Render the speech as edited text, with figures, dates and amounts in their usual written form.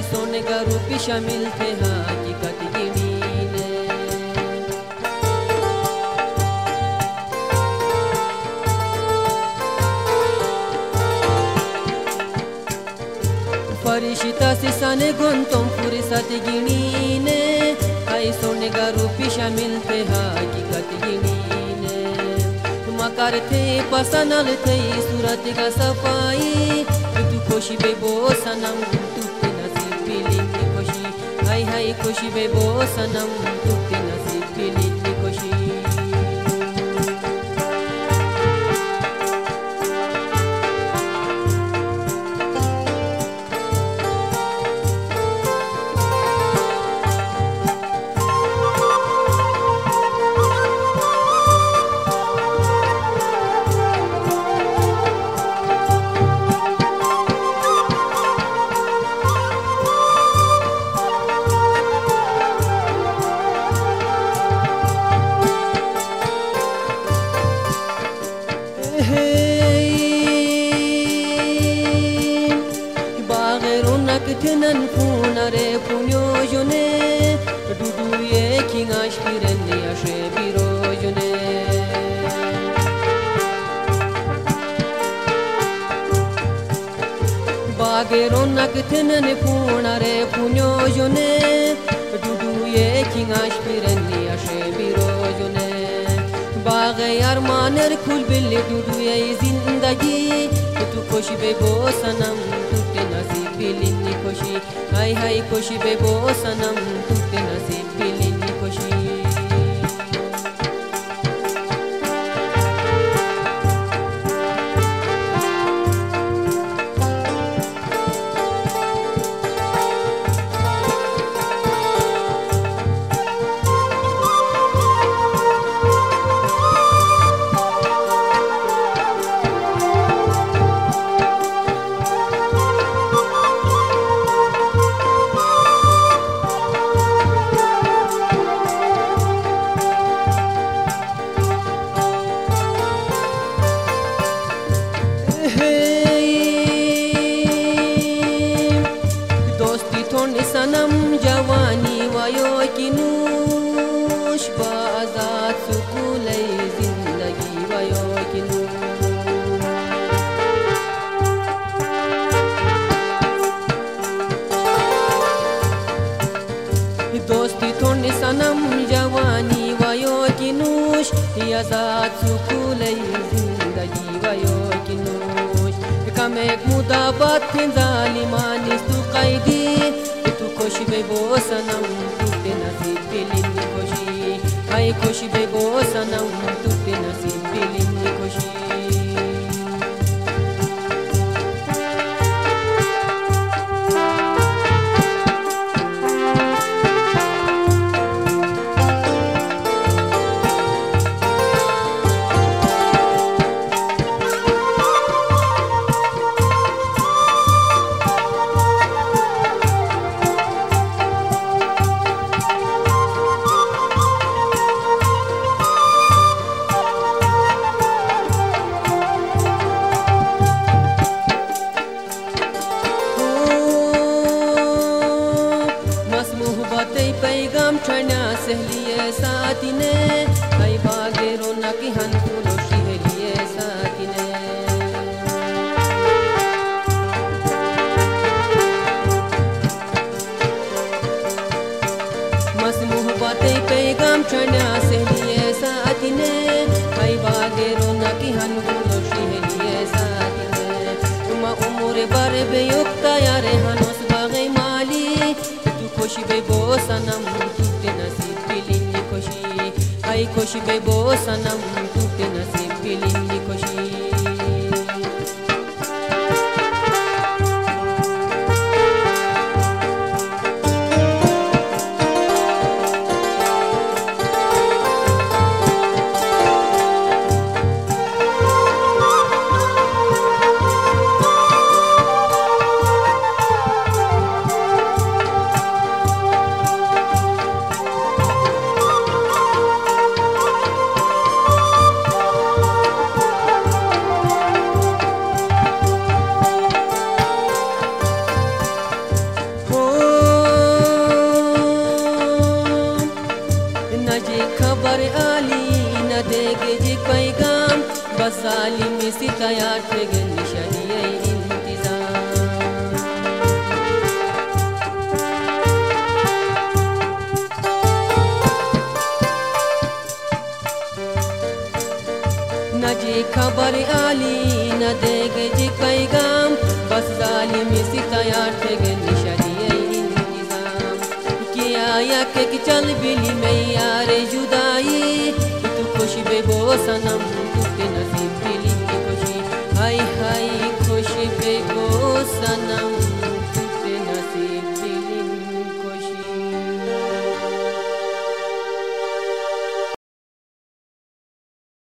सोने का रूपी शामिल थे हकीकत गिनीने फरिश्ता सिसाने गुंतों पूरी साथ गिनीने आई सोने का रूपी शामिल थे हकीकत गिनीने मकार थे पसनल थे सूरत का सफाई तू खुशी बेबो सनम तुझे नसीब बिलिंग खुशी हाय हाय खुशी बेबो सनम तुझे नसीब बिलिंग खुशी Tenen funare punyojone duduye kingash pirenne ashe birojone bageronak tenen funare punyojone duduye kingash pirenne ashe birojone baghe armaner kul billi duduye zindagi tu khoshi bebo sanam tutte nasib blini खुशी हाय हाय खुशी बेबो सनम तुझे नसीब blini खुशी सनम जवानी वायो किनूश बाज़ात सुकूले जिंदगी वायो किनूश दोस्ती थोड़ी सनम जवानी वायो किनूश आज़ाद सुकूले जिंदगी वायो किनूश कम एक मुदाबात थे जालिमानी तू कैदी खुशी बेबो सनम तुझे नसीब बिलिनी खुशी हाय खुशी बेबो सनम तुझे नसीब बिलिनी खुशी पैगाम छना सहलिए साथिने हाय बागे रोना की हन फूलो शिहलिए साथिने मस मोहब्बते पैगाम छना सहलिए साथिने हाय बागे रोना की हन फूलो शिहलिए साथिने तुम उम्र बारे बेयुक्ता यारे हनोस बागे माली खुशी बेबो सनम तुझे नसीब बिलिनी खुशी हाय खुशी बेबो सनम तुझे नसीब बिलिनी खुशी तैयार थे गन निशानी इंतजाम न जी खबर आली न देगे जी पैगाम बस जालिम सी तैयार थे गन निशानी इंतजाम किया या के चल बिली में